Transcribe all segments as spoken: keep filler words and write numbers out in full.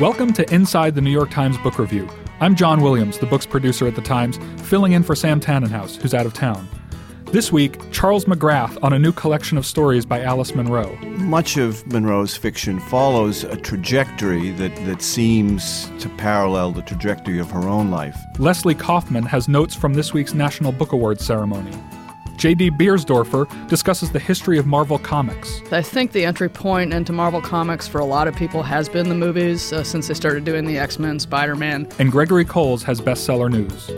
Welcome to Inside the New York Times Book Review. I'm John Williams, the book's producer at the Times, filling in for Sam Tannenhouse, who's out of town. This week, Charles McGrath on a new collection of stories by Alice Munro. Much of Munro's fiction follows a trajectory that, that seems to parallel the trajectory of her own life. Leslie Kaufman has notes from this week's National Book Awards ceremony. J D Beersdorfer discusses the history of Marvel Comics. I think the entry point into Marvel Comics for a lot of people has been the movies uh, since they started doing the X-Men, Spider-Man. And Gregory Coles has bestseller news.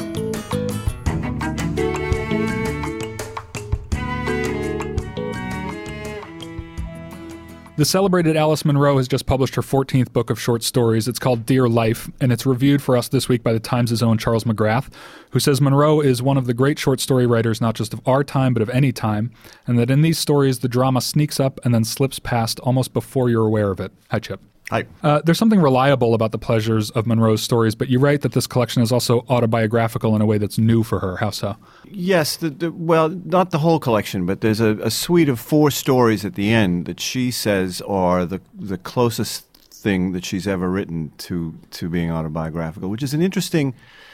The celebrated Alice Munro has just published her fourteenth book of short stories. It's called Dear Life, and it's reviewed for us this week by the Times' own Charles McGrath, who says Munro is one of the great short story writers not just of our time but of any time, and that in these stories the drama sneaks up and then slips past almost before you're aware of it. Hi, Chip. Hi. Uh, there's something reliable about the pleasures of Munro's stories, but you write that this collection is also autobiographical in a way that's new for her. How so? Yes, the, the, well, not the whole collection, but there's a, a suite of four stories at the end that she says are the the closest thing that she's ever written to, to being autobiographical, which is an interesting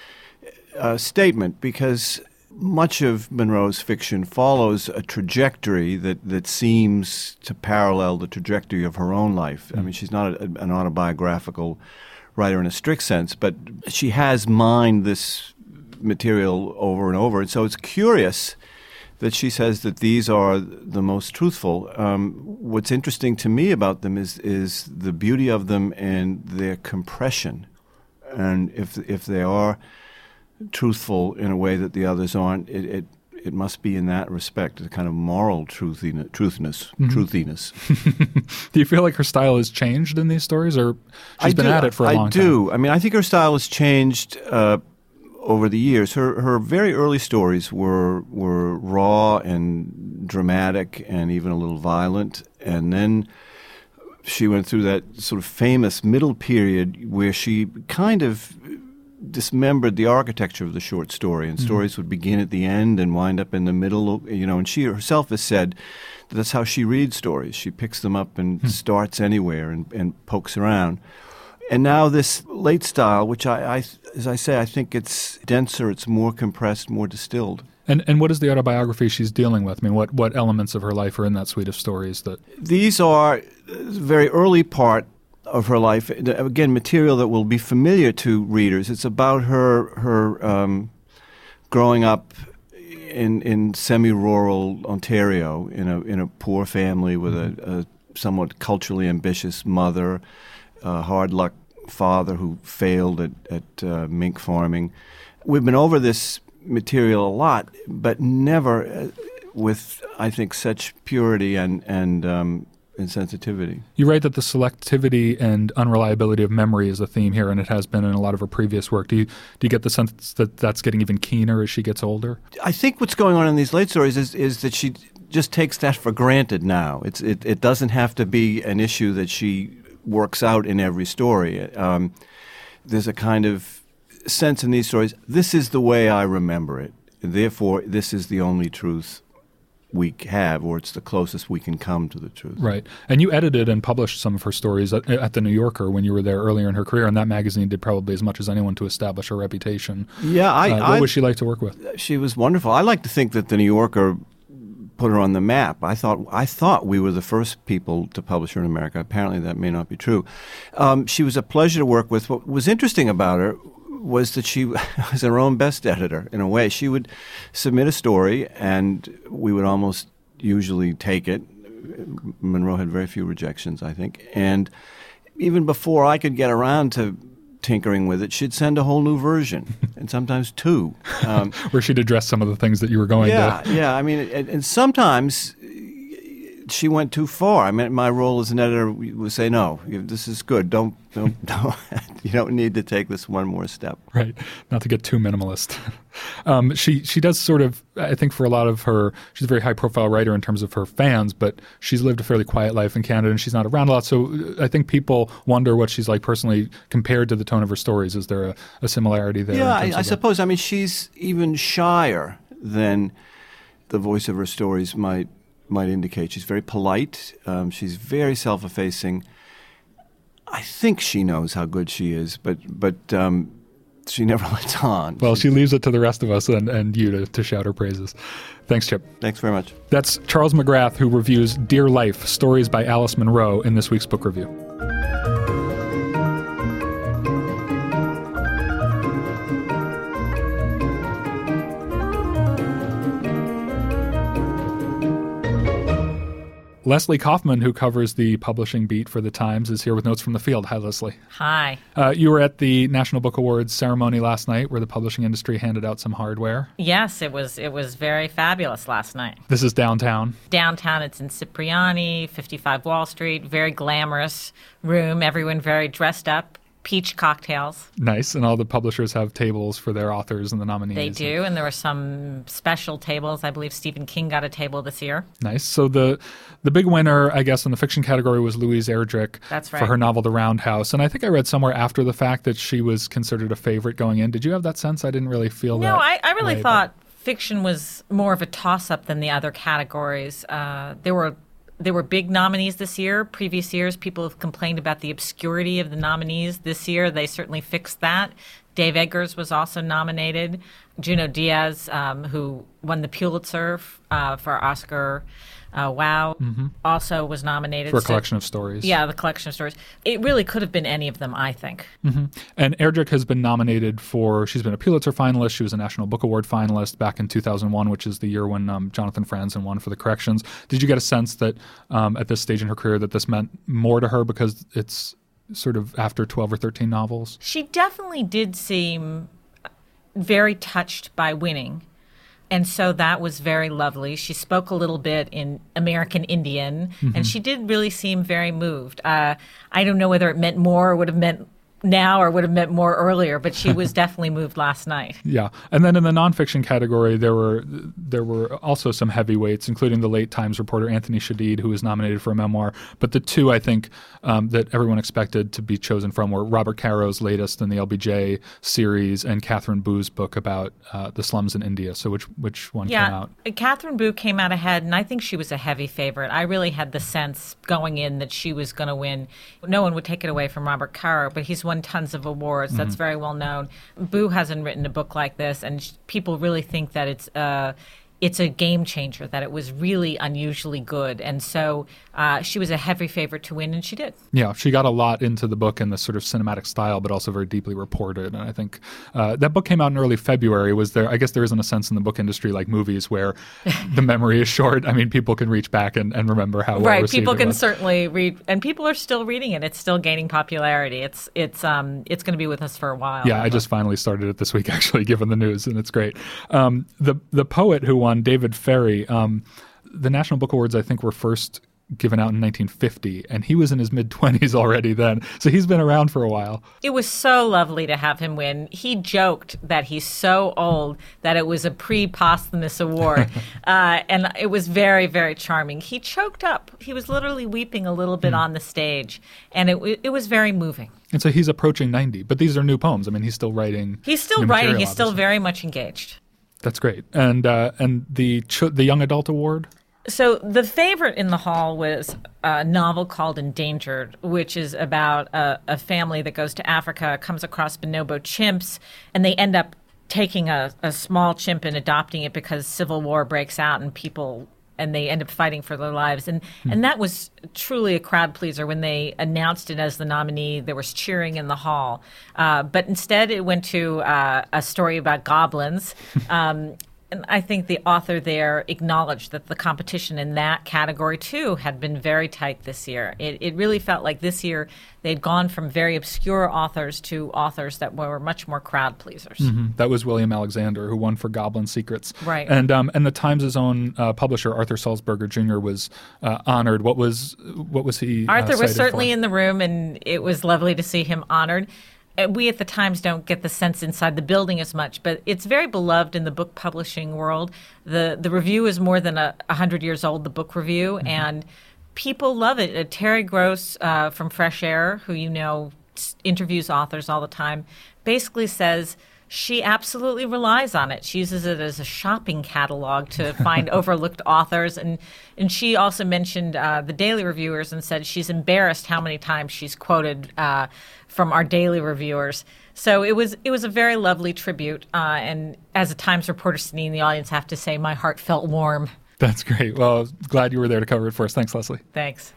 uh, statement because much of Munro's fiction follows a trajectory that, that seems to parallel the trajectory of her own life. I mean, she's not a, an autobiographical writer in a strict sense, but she has mined this material over and over. And so it's curious that she says that these are the most truthful. Um, what's interesting to me about them is is the beauty of them and their compression. And if if they are truthful in a way that the others aren't, it it, it must be in that respect, a kind of moral truthiness, truthiness, mm-hmm. truthiness. Do you feel like her style has changed in these stories, or she's I been do, at it for a I long time? I do. I mean, I think her style has changed uh, over the years. Her her very early stories were were raw and dramatic and even a little violent, and then she went through that sort of famous middle period where she kind of dismembered the architecture of the short story, and mm-hmm. stories would begin at the end and wind up in the middle, you know, and she herself has said that that's how she reads stories. She picks them up and mm-hmm. starts anywhere and, and pokes around. And now this late style, which I, I, as I say, I think it's denser, it's more compressed, more distilled. And and what is the autobiography she's dealing with? I mean, what, what elements of her life are in that suite of stories? That These are the very early part of her life, again, material that will be familiar to readers. It's about her her um, growing up in in semi-rural Ontario in a in a poor family with a, a somewhat culturally ambitious mother, a hard luck father who failed at at uh, mink farming. We've been over this material a lot, but never uh, with, I think, such purity and and um, and sensitivity. You write that the selectivity and unreliability of memory is a theme here, and it has been in a lot of her previous work. Do you do you get the sense that that's getting even keener as she gets older? I think what's going on in these late stories is is that she just takes that for granted now. It's it, it doesn't have to be an issue that she works out in every story. Um, there's a kind of sense in these stories, this is the way I remember it, and therefore this is the only truth we have, or it's the closest we can come to the truth. Right. And you edited and published some of her stories at, at The New Yorker when you were there earlier in her career, and that magazine did probably as much as anyone to establish her reputation. Yeah. I, uh, what I, was she like to work with? She was wonderful. I like to think that The New Yorker put her on the map. I thought I thought we were the first people to publish her in America. Apparently that may not be true. Um, she was a pleasure to work with. What was interesting about her was that she was her own best editor, in a way. She would submit a story, and we would almost usually take it. Munro had very few rejections, I think. And even before I could get around to tinkering with it, she'd send a whole new version, and sometimes two. Um, Where she'd address some of the things that you were going yeah, to. Yeah, yeah. I mean, and, and sometimes she went too far. I mean, my role as an editor would say, no, this is good. Don't, don't, don't you don't need to take this one more step. Right. Not to get too minimalist. um, she she does sort of, I think for a lot of her, she's a very high-profile writer in terms of her fans, but she's lived a fairly quiet life in Canada, and she's not around a lot. So I think people wonder what she's like personally compared to the tone of her stories. Is there a, a similarity there? Yeah, I, I suppose. I mean, she's even shyer than the voice of her stories might might indicate. She's very polite. Um, she's very self-effacing. I think she knows how good she is, but but um, she never lets on. Well, she leaves it to the rest of us and, and you to, to shout her praises. Thanks, Chip. Thanks very much. That's Charles McGrath, who reviews Dear Life, Stories by Alice Munro in this week's book review. Leslie Kaufman, who covers the publishing beat for The Times, is here with Notes from the Field. Hi, Leslie. Hi. Uh, you were at the National Book Awards ceremony last night where the publishing industry handed out some hardware. Yes, it was it was very fabulous last night. This is downtown. Downtown, it's in Cipriani, fifty-five Wall Street, very glamorous room, everyone very dressed up. Peach cocktails. Nice. And all the publishers have tables for their authors and the nominees. They do, and there were some special tables. I believe Stephen King got a table this year. Nice. So the the big winner, I guess, in the fiction category was Louise Erdrich. That's right. For her novel The Roundhouse. And I think I read somewhere after the fact that she was considered a favorite going in. Did you have that sense? I didn't really feel no, that. No, I, I really way, thought but... fiction was more of a toss-up than the other categories. Uh, there were There were big nominees this year. Previous years, people have complained about the obscurity of the nominees. This year, they certainly fixed that. Dave Eggers was also nominated. Junot Diaz, um, who won the Pulitzer uh, for Oscar uh, Wow, mm-hmm. also was nominated. For a collection so, of stories. Yeah, the collection of stories. It really could have been any of them, I think. Mm-hmm. And Erdrich has been nominated for, she's been a Pulitzer finalist. She was a National Book Award finalist back in two thousand one, which is the year when um, Jonathan Franzen won for The Corrections. Did you get a sense that um, at this stage in her career that this meant more to her because it's sort of after twelve or thirteen novels? She definitely did seem very touched by winning. And so that was very lovely. She spoke a little bit in American Indian, mm-hmm. and she did really seem very moved. Uh, I don't know whether it meant more or would have meant now or would have meant more earlier, but she was definitely moved last night. Yeah. And then in the nonfiction category, there were there were also some heavyweights, including the late Times reporter Anthony Shadid, who was nominated for a memoir. But the two, I think, um, that everyone expected to be chosen from were Robert Caro's latest in the L B J series and Catherine Boo's book about uh, the slums in India. So which which one yeah, came out? Catherine Boo came out ahead, and I think she was a heavy favorite. I really had the sense going in that she was going to win. No one would take it away from Robert Caro, but he's won tons of awards. Mm-hmm. That's very well known. Boo hasn't written a book like this, and sh- people really think that it's uh, it's a game changer, that it was really unusually good. And so uh, she was a heavy favorite to win, and she did. Yeah, she got a lot into the book in this sort of cinematic style, but also very deeply reported. And I think uh, that book came out in early February. Was there? I guess there isn't a sense in the book industry like movies where the memory is short. I mean, people can reach back and, and remember how well right. received People it can was. certainly read, and people are still reading it. It's still gaining popularity. It's it's um it's going to be with us for a while. Yeah, I just finally started it this week, actually, given the news, and it's great. Um, the the poet who won, David Ferry. Um, the National Book Awards, I think, were first given out in nineteen fifty, and he was in his mid-twenties already then. So he's been around for a while. It was so lovely to have him win. He joked that he's so old that it was a pre-posthumous award, uh, and it was very, very charming. He choked up. He was literally weeping a little bit mm. on the stage, and it it was very moving. And so he's approaching ninety, but these are new poems. I mean, he's still writing. He's still writing. Material, He's still obviously. very much engaged. That's great. And uh, and the ch- the Young Adult Award? So the favorite in the hall was a novel called Endangered, which is about a, a family that goes to Africa, comes across bonobo chimps, and they end up taking a, a small chimp and adopting it because civil war breaks out and people and they end up fighting for their lives. And hmm. and that was truly a crowd pleaser. When they announced it as the nominee, there was cheering in the hall. Uh, but instead it went to uh, a story about goblins. Um, and I think the author there acknowledged that the competition in that category, too, had been very tight this year. It, it really felt like this year they'd gone from very obscure authors to authors that were much more crowd pleasers. Mm-hmm. That was William Alexander, who won for Goblin Secrets. Right. And um, and the Times' own uh, publisher, Arthur Sulzberger Junior, was uh, honored. What was what was he Arthur uh, was certainly for? in the room, and it was lovely to see him honored. We at the Times don't get the sense inside the building as much, but it's very beloved in the book publishing world. The the review is more than a, a hundred years old, the book review, mm-hmm. and people love it. Uh, Terry Gross uh, from Fresh Air, who you know interviews authors all the time, basically says she absolutely relies on it. She uses it as a shopping catalog to find overlooked authors. And, and she also mentioned uh, the daily reviewers and said she's embarrassed how many times she's quoted uh, from our daily reviewers. So it was it was a very lovely tribute. Uh, and as a Times reporter sitting in the audience, I have to say my heart felt warm. That's great. Well, glad you were there to cover it for us. Thanks, Leslie. Thanks.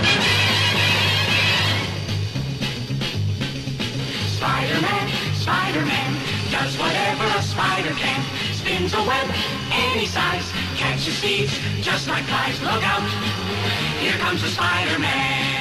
Spider-Man, Spider-Man, does whatever a spider can. Spins a web any size, catches thieves just like flies. Look out, here comes the Spider-Man.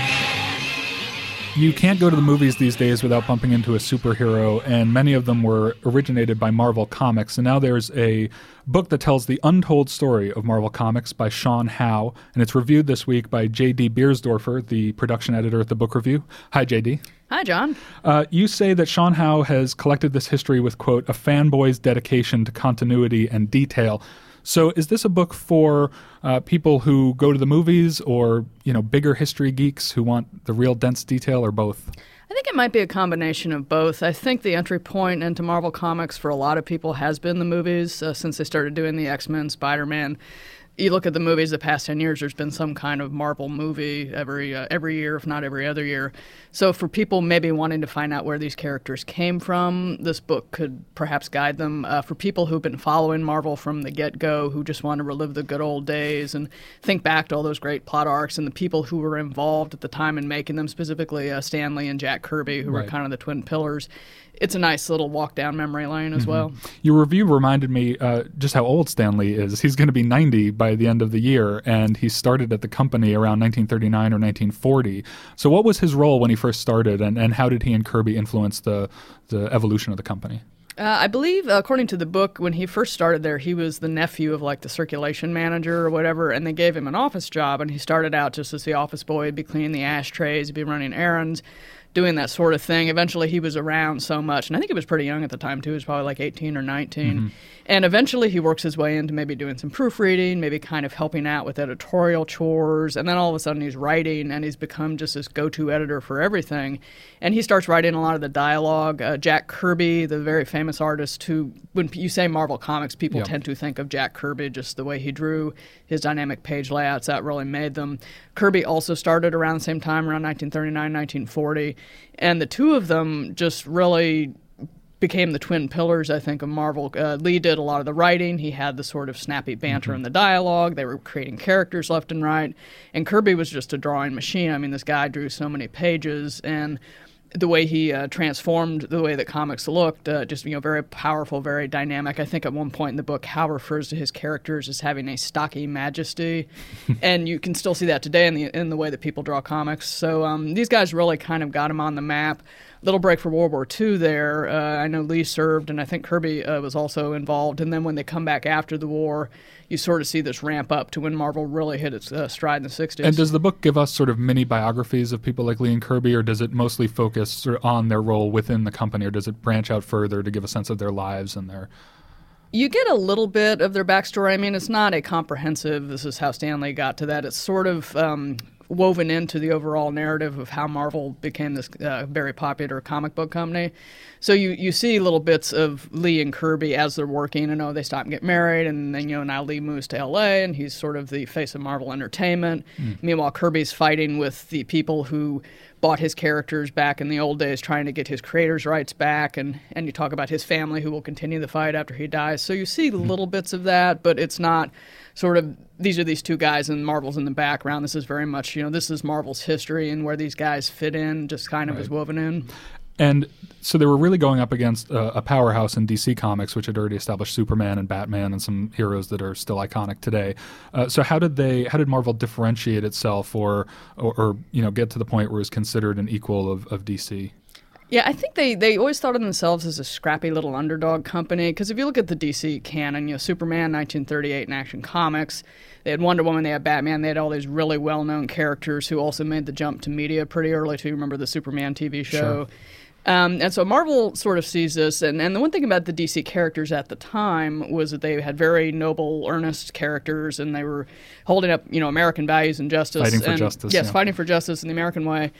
You can't go to the movies these days without bumping into a superhero, and many of them were originated by Marvel Comics. And now there's a book that tells the untold story of Marvel Comics by Sean Howe, and it's reviewed this week by J D Beersdorfer, the production editor at the Book Review. Hi, J D. Hi, John. Uh, you say that Sean Howe has collected this history with, quote, a fanboy's dedication to continuity and detail. So is this a book for uh, people who go to the movies, or, you know, bigger history geeks who want the real dense detail, or both? I think it might be a combination of both. I think the entry point into Marvel Comics for a lot of people has been the movies uh, since they started doing the X-Men, Spider-Man. You look at the movies the past ten years, there's been some kind of Marvel movie every uh, every year, if not every other year. So for people maybe wanting to find out where these characters came from, this book could perhaps guide them. Uh, for people who've been following Marvel from the get-go, who just want to relive the good old days and think back to all those great plot arcs and the people who were involved at the time in making them, specifically uh, Stan Lee and Jack Kirby, who right. were kind of the twin pillars. It's a nice little walk down memory lane as mm-hmm. well. Your review reminded me uh, just how old Stan Lee is. He's going to be ninety by the end of the year, and he started at the company around nineteen thirty-nine or nineteen forty. So what was his role when he first started, and, and how did he and Kirby influence the, the evolution of the company? Uh, I believe, according to the book, when he first started there, he was the nephew of like the circulation manager or whatever, and they gave him an office job, and he started out just as the office boy. He'd be cleaning the ashtrays, he'd be running errands, doing that sort of thing. Eventually, he was around so much, and I think he was pretty young at the time, too. He was probably like eighteen or nineteen. Mm-hmm. And eventually, he works his way into maybe doing some proofreading, maybe kind of helping out with editorial chores, and then all of a sudden, he's writing, and he's become just this go-to editor for everything. And he starts writing a lot of the dialogue. Uh, Jack Kirby, the very famous artist who, when you say Marvel Comics, people yep. tend to think of Jack Kirby, just the way he drew his dynamic page layouts. That really made them. Kirby also started around the same time, around nineteen thirty-nine, nineteen forty. And the two of them just really became the twin pillars, I think, of Marvel. Uh, Lee did a lot of the writing. He had the sort of snappy banter mm-hmm. in the dialogue. They were creating characters left and right. And Kirby was just a drawing machine. I mean, this guy drew so many pages, and the way he uh, transformed the way that comics looked, uh, just, you know, very powerful, very dynamic. I think at one point in the book, Hal refers to his characters as having a stocky majesty, and you can still see that today in the in the way that people draw comics. So um, these guys really kind of got him on the map. Little break for World War Two there. Uh, I know Lee served, and I think Kirby uh, was also involved. And then when they come back after the war, you sort of see this ramp up to when Marvel really hit its uh, stride in the sixties. And does the book give us sort of mini biographies of people like Lee and Kirby, or does it mostly focus sort of on their role within the company, or does it branch out further to give a sense of their lives and their... You get a little bit of their backstory. I mean, it's not a comprehensive, this is how Stan Lee got to that. It's sort of um, woven into the overall narrative of how Marvel became this uh, very popular comic book company. So you, you see little bits of Lee and Kirby as they're working. You know, they stop and get married, and then, you know, now Lee moves to L A, and he's sort of the face of Marvel Entertainment. Mm. Meanwhile, Kirby's fighting with the people who bought his characters back in the old days, trying to get his creators' rights back, and, and you talk about his family who will continue the fight after he dies. So you see mm. little bits of that, but it's not sort of, these are these two guys and Marvel's in the background. This is very much, you know, this is Marvel's history, and where these guys fit in just kind of right. is woven in. And so they were really going up against uh, a powerhouse in D C Comics, which had already established Superman and Batman and some heroes that are still iconic today. Uh, so how did they, how did Marvel differentiate itself, or, or, or you know, get to the point where it was considered an equal of, of D C? Yeah, I think they, they always thought of themselves as a scrappy little underdog company, because if you look at the D C canon, you know, Superman, nineteen thirty-eight in Action Comics, they had Wonder Woman, they had Batman, they had all these really well-known characters who also made the jump to media pretty early, too. Remember the Superman T V show? Sure. Um, and so Marvel sort of sees this, and, and the one thing about the D C characters at the time was that they had very noble, earnest characters, and they were holding up, you know, American values and justice. Fighting for and, justice. Yes, yeah. fighting for justice in the American way.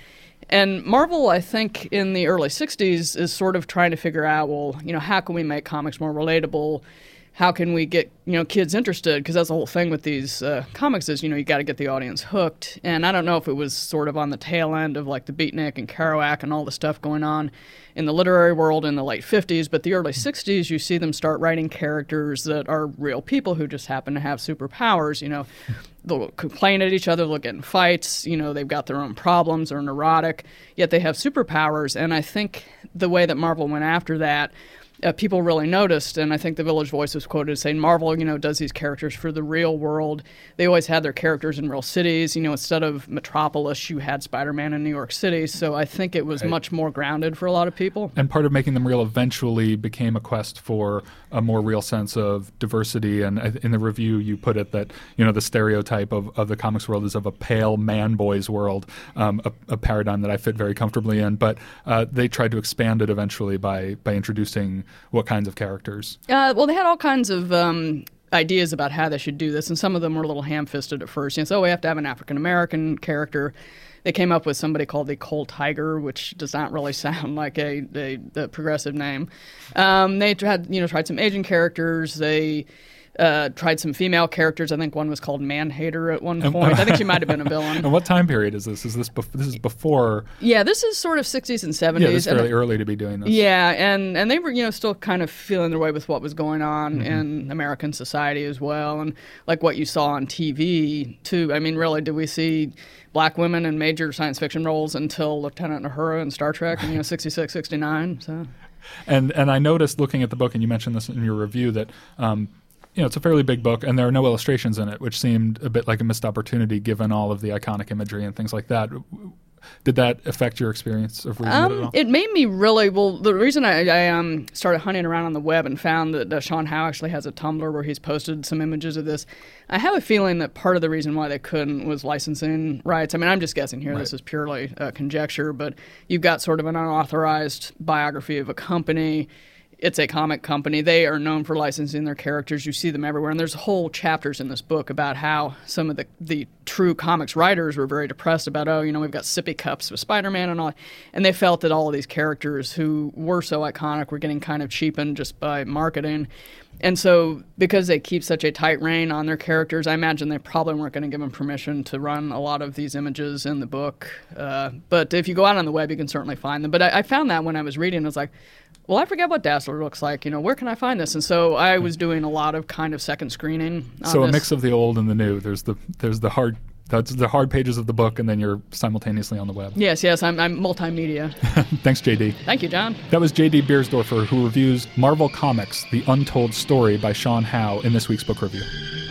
And Marvel, I think, in the early sixties is sort of trying to figure out, well, you know, how can we make comics more relatable? How can we get, you know, kids interested? Because that's the whole thing with these uh, comics is, you know, you got to get the audience hooked. And I don't know if it was sort of on the tail end of like the Beatnik and Kerouac and all the stuff going on in the literary world in the late fifties. But the early sixties, you see them start writing characters that are real people who just happen to have superpowers. You know, they'll complain at each other, they'll get in fights, you know, they've got their own problems, they're neurotic, yet they have superpowers. And I think the way that Marvel went after that, Uh, people really noticed, and I think the Village Voice was quoted as saying, Marvel, you know, does these characters for the real world. They always had their characters in real cities. You know, instead of Metropolis, you had Spider-Man in New York City. So I think it was right. much more grounded for a lot of people. And part of making them real eventually became a quest for a more real sense of diversity. And in the review, you put it that, you know, the stereotype of, of the comics world is of a pale man boy's world, um, a, a paradigm that I fit very comfortably in. But uh, they tried to expand it eventually by by introducing what kinds of characters? Uh, well, they had all kinds of um, ideas about how they should do this, and some of them were a little ham-fisted at first. You know, so we have to have an African-American character. They came up with somebody called the Coal Tiger, which does not really sound like a, a, a progressive name. Um, they had, you know, tried some Asian characters. They uh, tried some female characters. I think one was called Man-Hater at one point. I think she might have been a villain. And what time period is this? Is this bef- this is before? Yeah, this is sort of sixties and seventies. Yeah, it's fairly and, early to be doing this. Yeah, and, and they were, you know, still kind of feeling their way with what was going on Mm-hmm. in American society as well, and like what you saw on T V too. I mean, really, did we see black women in major science fiction roles until Lieutenant Uhura in Star Trek in, you know, sixty-six, sixty-nine? So. And and I noticed looking at the book, and you mentioned this in your review, that um, you know, it's a fairly big book, and there are no illustrations in it, which seemed a bit like a missed opportunity given all of the iconic imagery and things like that. Did that affect your experience of reading um, it at all? It made me really, well, the reason I, I um, started hunting around on the web and found that uh, Sean Howe actually has a Tumblr where he's posted some images of this, I have a feeling that part of the reason why they couldn't was licensing rights. I mean, I'm just guessing here. Right. This is purely uh, conjecture, but you've got sort of an unauthorized biography of a company. It's a comic company. They are known for licensing their characters. You see them everywhere. And there's whole chapters in this book about how some of the, the true comics writers were very depressed about, oh, you know, we've got sippy cups with Spider-Man and all. And they felt that all of these characters who were so iconic were getting kind of cheapened just by marketing. And so because they keep such a tight rein on their characters, I imagine they probably weren't going to give them permission to run a lot of these images in the book. Uh, but if you go out on the web, you can certainly find them. But I, I found that when I was reading, I was like, well, I forget what Dazzler looks like. You know, where can I find this? And so I was doing a lot of kind of second screening on So a this. mix of the old and the new. There's the there's the hard that's the hard pages of the book, and then you're simultaneously on the web. Yes, yes, I'm, I'm multimedia. Thanks, J D. Thank you, John. That was J D Beersdorfer, who reviews Marvel Comics: The Untold Story by Sean Howe in this week's book review.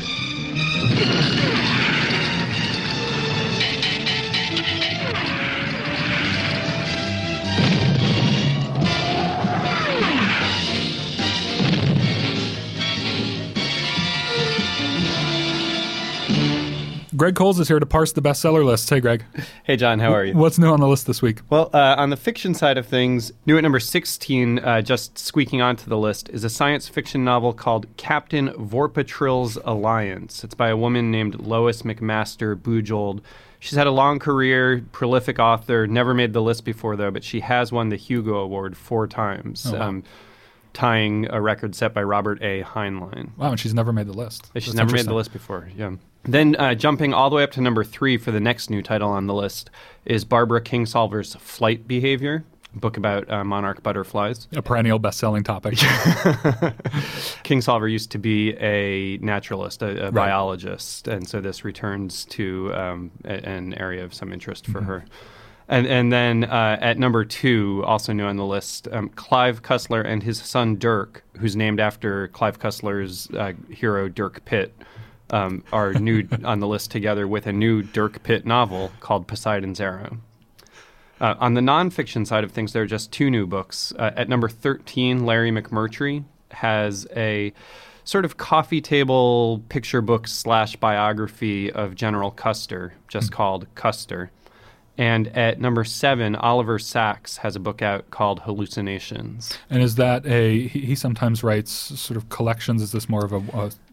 Greg Coles is here to parse the bestseller lists. Hey, Greg. Hey, John. How are you? What's new on the list this week? Well, uh, on the fiction side of things, new at number sixteen, uh, just squeaking onto the list, is a science fiction novel called Captain Vorpatrill's Alliance. It's by a woman named Lois McMaster Bujold. She's had a long career, prolific author, never made the list before, though, but she has won the Hugo Award four times, oh, wow. um, tying a record set by Robert A. Heinlein. Wow, and she's never made the list. She's That's never made the list before, yeah. Then uh, jumping all the way up to number three for the next new title on the list is Barbara Kingsolver's Flight Behavior, a book about uh, monarch butterflies. A perennial best-selling topic. Kingsolver used to be a naturalist, a, a right. biologist, and so this returns to um, a, an area of some interest for mm-hmm. her. And, and then uh, at number two, also new on the list, um, Clive Cussler and his son Dirk, who's named after Clive Cussler's uh, hero Dirk Pitt, Um, are new on the list together with a new Dirk Pitt novel called Poseidon's Arrow. Uh, on the nonfiction side of things, there are just two new books. Uh, at number thirteen, Larry McMurtry has a sort of coffee table picture book slash biography of General Custer, just mm-hmm. called Custer. And at number seven, Oliver Sacks has a book out called Hallucinations. And is that a, he, he sometimes writes sort of collections, is this more of a, a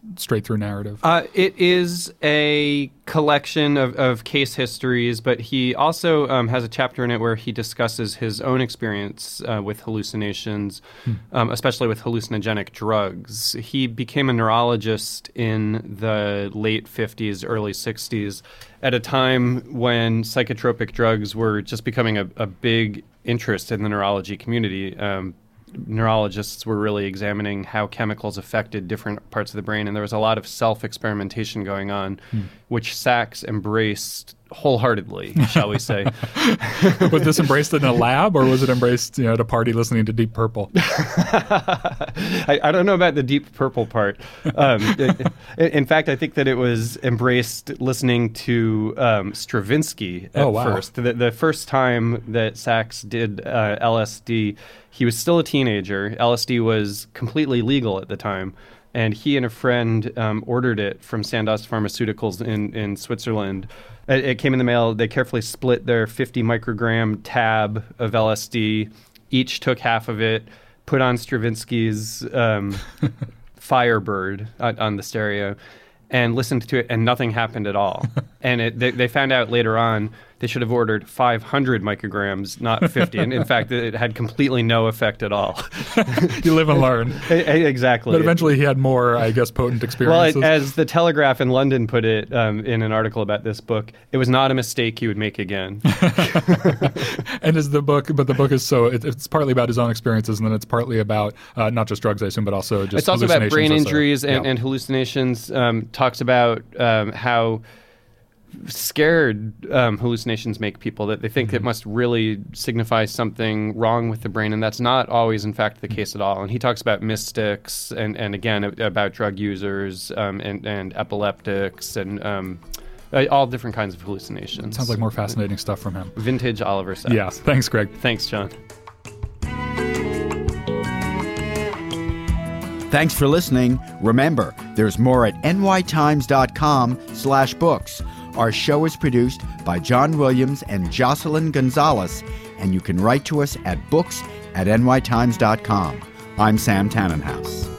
straight-through narrative? Uh, it is a collection of, of case histories, but he also um, has a chapter in it where he discusses his own experience uh, with hallucinations, hmm. um, especially with hallucinogenic drugs. He became a neurologist in the late fifties, early sixties, at a time when psychotropic drugs were just becoming a, a big interest in the neurology community. Um, neurologists were really examining how chemicals affected different parts of the brain, and there was a lot of self-experimentation going on, hmm. which Sachs embraced wholeheartedly, shall we say. Was this embraced in a lab, or was it embraced, you know, at a party listening to Deep Purple? I, I don't know about the Deep Purple part. Um, in, in fact, I think that it was embraced listening to um, Stravinsky at oh, wow. first. The, the first time that Sachs did uh, L S D, he was still a teenager. L S D was completely legal at the time. And he and a friend um, ordered it from Sandoz Pharmaceuticals in, in Switzerland. It, it came in the mail. They carefully split their fifty microgram tab of L S D. Each took half of it, put on Stravinsky's um, Firebird on, on the stereo, and listened to it, and nothing happened at all. And it, they, they found out later on they should have ordered five hundred micrograms, not fifty. And in fact, it had completely no effect at all. You live and learn. Exactly. But eventually he had more, I guess, potent experiences. Well, it, as the Telegraph in London put it um, in an article about this book, it was not a mistake he would make again. And is the book, but the book is so, it, it's partly about his own experiences, and then it's partly about uh, not just drugs, I assume, but also just It's also about brain injuries and, yeah. and hallucinations. Um, talks about um, how scared um, hallucinations make people, that they think mm-hmm. it must really signify something wrong with the brain, and that's not always, in fact, the case at all. And he talks about mystics and, and again, about drug users um, and, and epileptics and um, all different kinds of hallucinations. Sounds like more fascinating stuff from him. Vintage Oliver Sacks. Yeah. Thanks, Greg. Thanks, John. Thanks for listening. Remember, there's more at nytimes.com slash books. Our show is produced by John Williams and Jocelyn Gonzalez, and you can write to us at books at nytimes dot com. I'm Sam Tannenhouse.